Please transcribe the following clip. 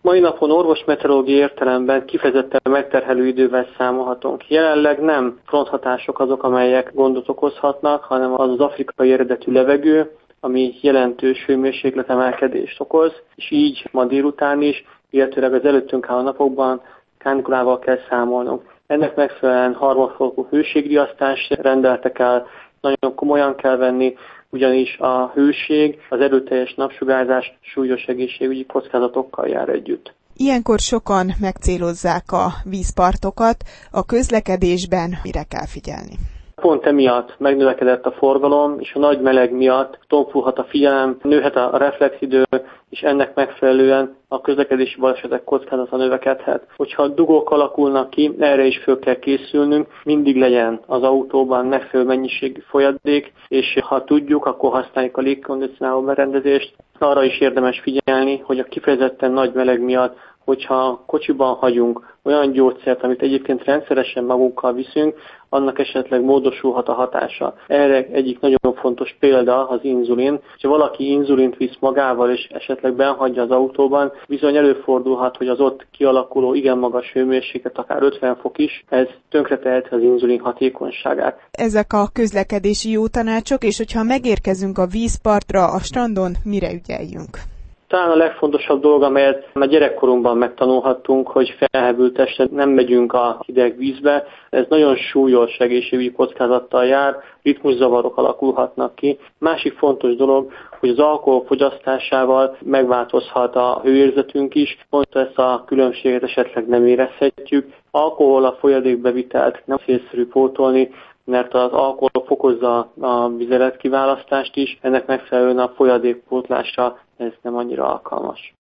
Mai napon orvosmeteorológiai értelemben kifejezetten megterhelő idővel számolhatunk. Jelenleg nem fronthatások azok, amelyek gondot okozhatnak, hanem az afrikai eredetű levegő, ami jelentős hőmérsékletemelkedést okoz, és így ma délután is, illetőleg az előttünk álló napokban kánikulával kell számolnunk. Ennek megfelelően harmadfokú hőségriasztást rendeltek el, nagyon komolyan kell venni, ugyanis a hőség, az erőteljes napsugárzás súlyos egészségügyi kockázatokkal jár együtt. Ilyenkor sokan megcélozzák a vízpartokat, a közlekedésben mire kell figyelni? Pont emiatt megnövekedett a forgalom, és a nagy meleg miatt tompulhat a figyelem, nőhet a reflexidő, és ennek megfelelően a közlekedési balesetek kockázata növekedhet. Hogyha dugók alakulnak ki, erre is föl kell készülnünk, mindig legyen az autóban megfelelő mennyiségű folyadék, és ha tudjuk, akkor használjuk a légkondicionáló berendezést. Arra is érdemes figyelni, hogy a kifejezetten nagy meleg miatt, hogyha kocsiban hagyunk olyan gyógyszert, amit egyébként rendszeresen magunkkal viszünk, annak esetleg módosulhat a hatása. Erre egyik nagyon fontos példa az inzulin. Ha valaki inzulint visz magával és esetleg benhagyja az autóban, bizony előfordulhat, hogy az ott kialakuló igen magas hőmérséklet, akár 50 fok is, ez tönkreteheti az inzulin hatékonyságát. Ezek a közlekedési jó tanácsok, és hogyha megérkezünk a vízpartra, a strandon, mire ügyeljünk? Talán a legfontosabb dolog, amelyet már gyerekkorunkban megtanulhattunk, hogy felhevült testre nem megyünk a hideg vízbe. Ez nagyon súlyos egészségügyi kockázattal jár, ritmuszavarok alakulhatnak ki. Másik fontos dolog, hogy az alkohol fogyasztásával megváltozhat a hőérzetünk is, pont ezt a különbséget esetleg nem érezhetjük. Alkohol a folyadékbevitelt nem célszerű pótolni, mert az alkohol fokozza a vizeletkiválasztást is, ennek megfelelően a folyadékpótlásra ez nem annyira alkalmas.